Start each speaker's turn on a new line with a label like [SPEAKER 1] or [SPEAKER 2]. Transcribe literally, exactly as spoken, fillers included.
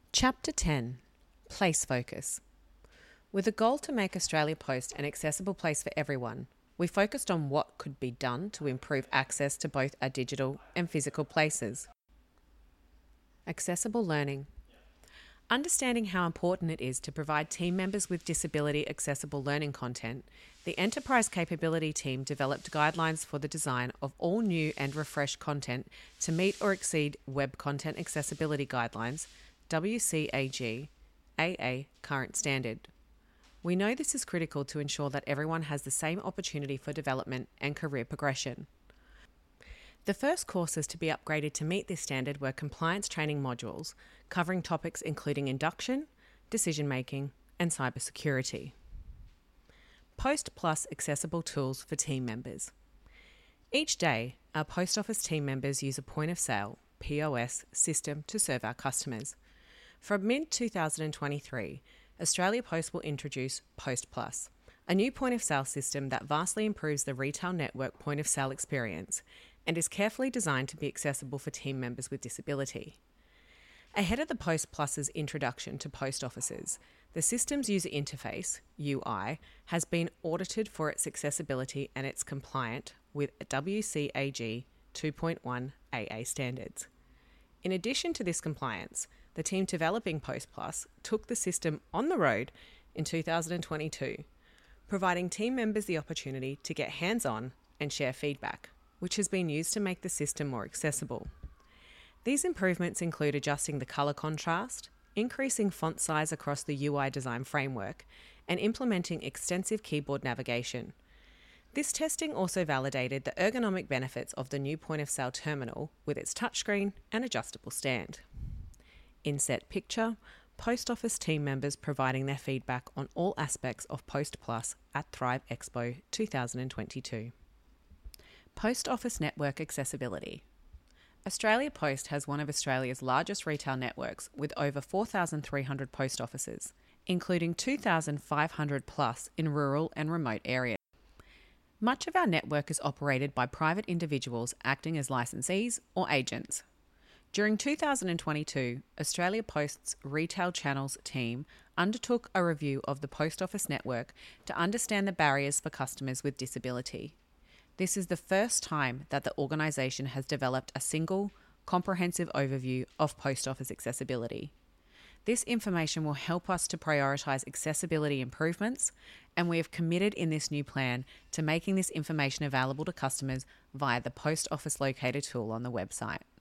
[SPEAKER 1] Chapter ten. Place Focus. With a goal to make Australia Post an accessible place for everyone, we focused on what could be done to improve access to both our digital and physical places. Accessible learning. Understanding how important it is to provide team members with disability accessible learning content, the Enterprise Capability Team developed guidelines for the design of all new and refreshed content to meet or exceed Web Content Accessibility Guidelines, W C A G, A A current standard. We know this is critical to ensure that everyone has the same opportunity for development and career progression. The first courses to be upgraded to meet this standard were compliance training modules, covering topics including induction, decision-making, and cybersecurity. Post Plus accessible tools for team members. Each day, our post office team members use a point of sale, P O S, system to serve our customers. From mid twenty twenty-three, Australia Post will introduce Post Plus, a new point of sale system that vastly improves the retail network point of sale experience and is carefully designed to be accessible for team members with disability. Ahead of the Post Plus's introduction to post offices, the system's user interface, U I, has been audited for its accessibility and it's compliant with W C A G two point one A A standards. In addition to this compliance, the team developing Post Plus took the system on the road in two thousand twenty-two, providing team members the opportunity to get hands-on and share feedback, which has been used to make the system more accessible. These improvements include adjusting the colour contrast, increasing font size across the U I design framework, and implementing extensive keyboard navigation. This testing also validated the ergonomic benefits of the new point-of-sale terminal with its touchscreen and adjustable stand. Inset picture, Post Office team members providing their feedback on all aspects of Post Plus at Thrive Expo twenty twenty-two. Post Office Network Accessibility. Australia Post has one of Australia's largest retail networks with over four thousand three hundred post offices, including two thousand five hundred plus in rural and remote areas. Much of our network is operated by private individuals acting as licensees or agents. During two thousand twenty-two, Australia Post's Retail Channels team undertook a review of the post office network to understand the barriers for customers with disability. This is the first time that the organisation has developed a single, comprehensive overview of post office accessibility. This information will help us to prioritise accessibility improvements, and we have committed in this new plan to making this information available to customers via the Post Office Locator tool on the website.